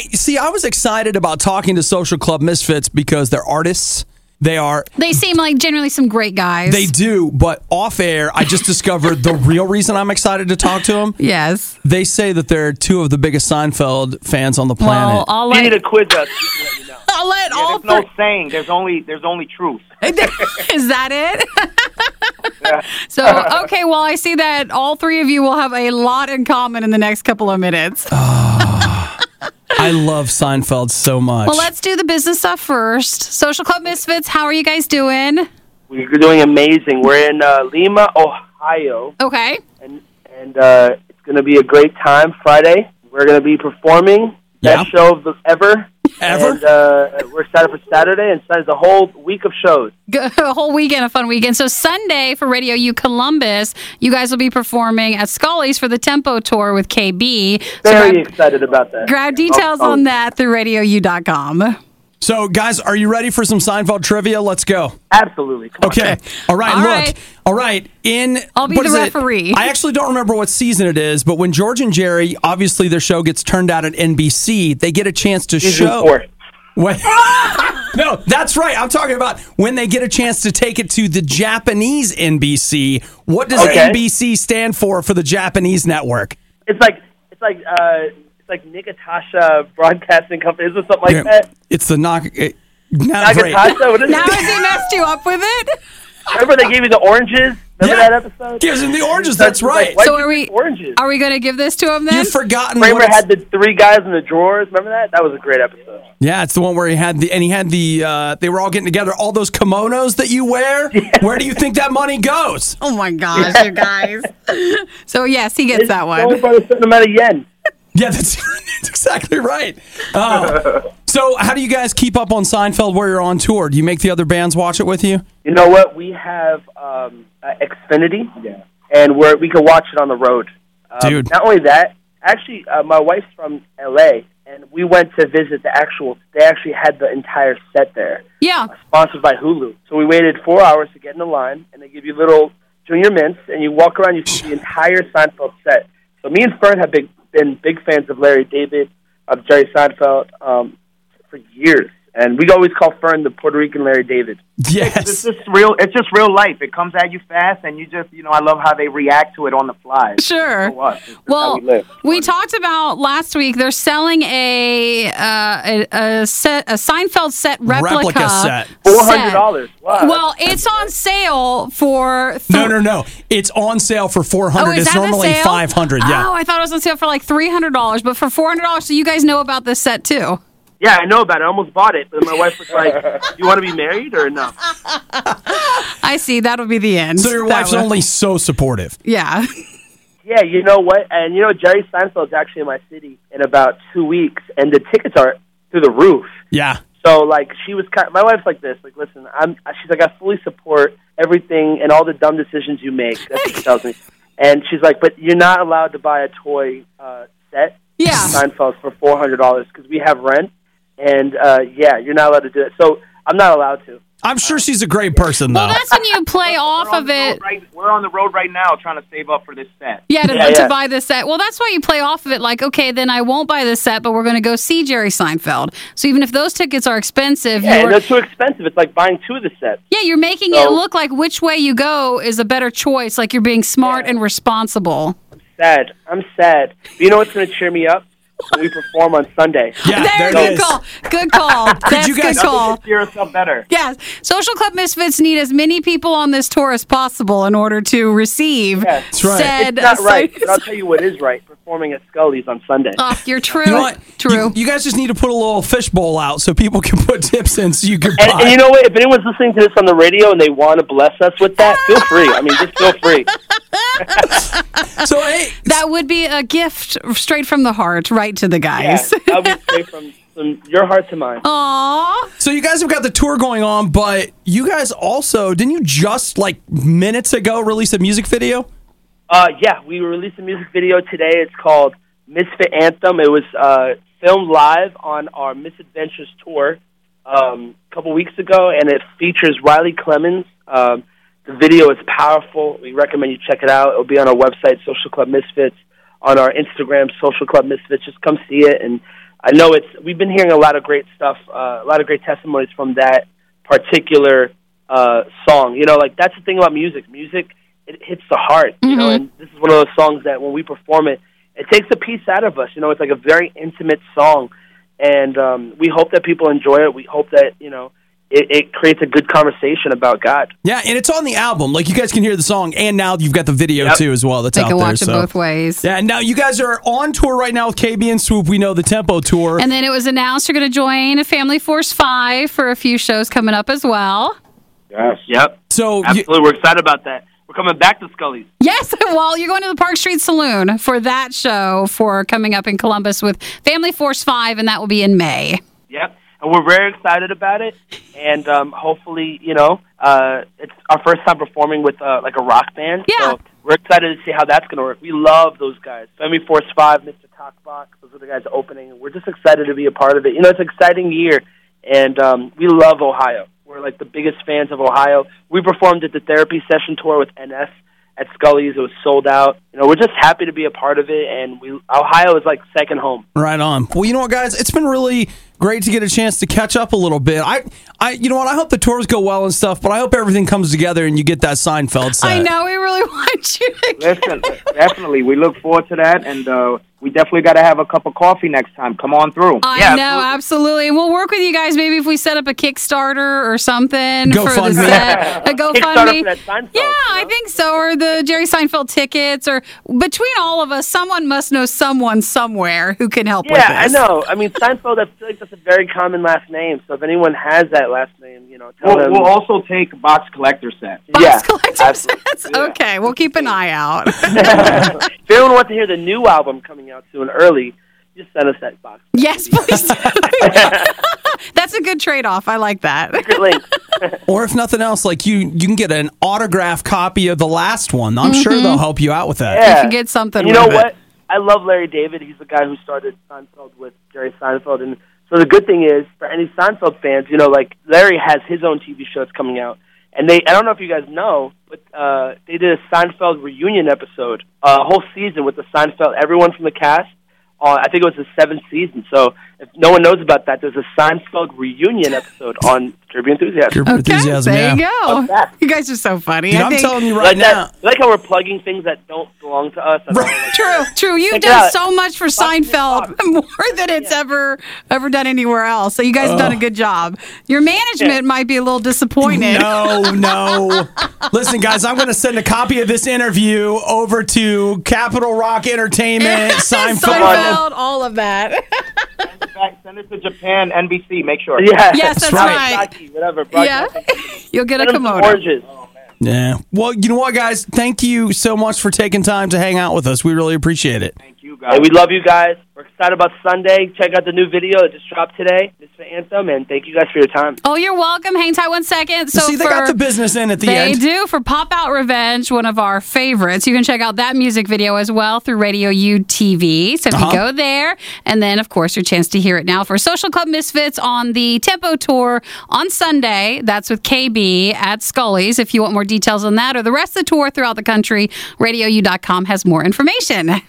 I was excited about talking to Social Club Misfits because they're artists. They seem like generally some great guys. They do, but off air, I just discovered the real reason I'm excited to talk to them. Yes. They say that they're two of the biggest Seinfeld fans on the planet. Well, you need to quiz us. Let you know. I'll let all there's no saying. There's only truth. Is that it? Yeah. So, okay, well, I see that all three of you will have a lot in common in the next couple of minutes. I love Seinfeld so much. Well, let's do the business stuff first. Social Club Misfits, how are you guys doing? We're doing amazing. We're in Lima, Ohio. Okay. And it's going to be a great time Friday. We're going to be performing. Best show ever. Ever? And we're excited for Saturday and Sunday's a whole week of shows. A whole weekend, a fun weekend. So Sunday for Radio U Columbus, you guys will be performing at Scully's for the Tempo Tour with KB. Very excited about that. Grab details on that through radiou.com. So, guys, are you ready for some Seinfeld trivia? Let's go. Absolutely. Come okay. On. All right. All right. I'll be the referee. I actually don't remember what season it is, but when George and Jerry, obviously their show gets turned out at NBC, they get a chance to show. What? No, that's right. I'm talking about when they get a chance to take it to the Japanese NBC. What does NBC stand for the Japanese network? It's like Nagatasha Broadcasting Company. Is it something like that? It's the Nagatasha. What is now it? has he messed you up with it? Remember they gave you the oranges? Remember that episode? Gives him the oranges. That's right. So are we going to give this to him then? You've forgotten. Kramer had the three guys in the drawers. Remember that? That was a great episode. Yeah, it's the one where he had they were all getting together. All those kimonos that you wear. Yeah. Where do you think that money goes? Oh my gosh, you guys. So yes, he gets that one. Only for a certain amount of yen. Yeah, that's exactly right. So how do you guys keep up on Seinfeld where you're on tour? Do you make the other bands watch it with you? You know what? We have Xfinity, and we can watch it on the road. Dude. Not only that, actually, my wife's from L.A., and we went to visit they actually had the entire set there. Yeah. Sponsored by Hulu. So we waited 4 hours to get in the line, and they give you little junior mints, and you walk around, you see the entire Seinfeld set. So me and Fern have been big fans of Larry David, of Jerry Seinfeld, for years. And we always call Fern the Puerto Rican Larry David. Yes. It's just real life. It comes at you fast, and you just, I love how they react to it on the fly. Sure. Well, we talked about last week, they're selling a Seinfeld set replica set. $400. Wow. Well, it's on sale for... No. It's on sale for $400. It's normally $500. Yeah. Oh, I thought it was on sale for like $300, but for $400, so you guys know about this set too. Yeah, I know about it. I almost bought it, but my wife was like, "You want to be married or no?" I see. That'll be the end. So your wife's only so supportive. Yeah. Yeah, you know what? And Jerry Seinfeld's actually in my city in about 2 weeks, and the tickets are through the roof. Yeah. So, she was my wife's like this. Like, listen, she's like, I fully support everything and all the dumb decisions you make. That's what she tells me. And she's like, but you're not allowed to buy a toy set. Yeah. Seinfeld for $400 because we have rent. And, you're not allowed to do it. So I'm not allowed to. I'm sure she's a great person, though. Well, that's when you play off of it. We're on the road right now trying to save up for this set. Yeah, to buy this set. Well, that's why you play off of it like, okay, then I won't buy this set, but we're going to go see Jerry Seinfeld. So even if those tickets are expensive... Yeah, they're too expensive. It's like buying two of the sets. Yeah, you're making it look like which way you go is a better choice, like you're being smart and responsible. I'm sad. But you know what's going to cheer me up? When we perform on Sunday. Yeah, good call. Good call. That's you guys good call. Steer us up better. Yes. Social Club Misfits need as many people on this tour as possible in order to receive That's right. said... It's not right, but I'll tell you what is right. Performing at Scully's on Sunday. You're true. You know what? True. You guys just need to put a little fishbowl out so people can put tips in so you can buy. And you know what? If anyone's listening to this on the radio and they want to bless us with that, feel free. I mean, just feel free. So, hey, that would be a gift straight from the heart, right to the guys. Yeah, that'll be straight from your heart to mine. Aww. So you guys have got the tour going on, but you guys also, didn't you just minutes ago release a music video? Yeah, we released a music video today. It's called Misfit Anthem. It was filmed live on our Misadventures tour a couple weeks ago, and it features Riley Clemens. The video is powerful. We recommend you check it out. It'll be on our website, Social Club Misfits, on our Instagram, Social Club Misfits. Just come see it. And I know we've been hearing a lot of great stuff, a lot of great testimonies from that particular song. You know, like that's the thing about music. Music, it hits the heart, you know, and this is one of those songs that when we perform it, it takes a piece out of us. You know, it's like a very intimate song, and we hope that people enjoy it. We hope that, you know, it creates a good conversation about God. Yeah, and it's on the album. Like, you guys can hear the song, and now you've got the video, too, as well, that's out there. They can watch it both ways. Yeah, and now you guys are on tour right now with KB and Swoop. We know the Tempo Tour. And then it was announced you're going to join Family Force 5 for a few shows coming up as well. Yes. Yep. So absolutely, we're excited about that. We're coming back to Scully's. Yes, well, you're going to the Park Street Saloon for that show for coming up in Columbus with Family Force 5, and that will be in May. Yep. And we're very excited about it, and hopefully, you know, it's our first time performing with like a rock band. Yeah. So we're excited to see how that's going to work. We love those guys. Family Force 5, Mr. Talkbox, those are the guys opening. We're just excited to be a part of it. You know, it's an exciting year, and we love Ohio. We're like the biggest fans of Ohio. We performed at the Therapy Session Tour with NS at Scully's. It was sold out. You know, we're just happy to be a part of it, and Ohio is like second home. Right on. Well, you know what, guys? It's been really great to get a chance to catch up a little bit. You know what? I hope the tours go well and stuff, but I hope everything comes together and you get that Seinfeld set. I know, we really want you to Listen, definitely. We look forward to that, and we definitely got to have a cup of coffee next time. Come on through. I know, absolutely. We'll work with you guys maybe if we set up a Kickstarter or something for the set. A GoFundMe. Kickstarter for that Seinfeld, yeah, you know? I think so. Or the Jerry Seinfeld tickets. Or between all of us, someone must know someone somewhere who can help with this. Yeah, I know. I mean, Seinfeld, I feel like that's a very common last name. So if anyone has that last name, you know, tell them. We'll also take box collector set. Box collector absolutely. sets? Okay, we'll keep an eye out. If anyone wants to hear the new album coming out soon early, just send us that box. Yes, please do. That's a good trade-off. I like that. Secret link. Or if nothing else, like you can get an autographed copy of the last one. I'm sure they'll help you out with that. Yeah. You can get something. And you know with what? it. I love Larry David. He's the guy who started Seinfeld with Jerry Seinfeld. And so the good thing is, for any Seinfeld fans, you know, like Larry has his own TV show that's coming out. And I don't know if you guys know, but they did a Seinfeld reunion episode, a whole season with the Seinfeld, everyone from the cast. I think it was the 7th season. So if no one knows about that, there's a Seinfeld reunion episode on Curb Your Enthusiasm. There you go. You guys are so funny. Dude, I'm telling you right now. Like how we're plugging things that don't belong to us. True. You've done so much for Seinfeld, more than it's ever done anywhere else. So you guys have done a good job. Your management might be a little disappointed. No. Listen, guys, I'm going to send a copy of this interview over to Capital Rock Entertainment, Seinfeld, all of that. Send it to Japan, NBC. Make sure. Yeah. Yes, that's right. Whatever. Yeah. You'll get a kimono. Oranges. Yeah. Well, you know what, guys? Thank you so much for taking time to hang out with us. We really appreciate it. Thank you, guys. Hey, we love you guys. We're excited about Sunday. Check out the new video that just dropped today, Misfit Anthem, and thank you guys for your time. Oh, you're welcome. Hang tight 1 second. So see, they got the business in at the end. They do. For Pop Out Revenge, one of our favorites. You can check out that music video as well through Radio U TV. So if you go there, and then, of course, your chance to hear it now for Social Club Misfits on the Tempo Tour on Sunday. That's with KB at Scully's. If you want more details on that or the rest of the tour throughout the country, RadioU.com has more information.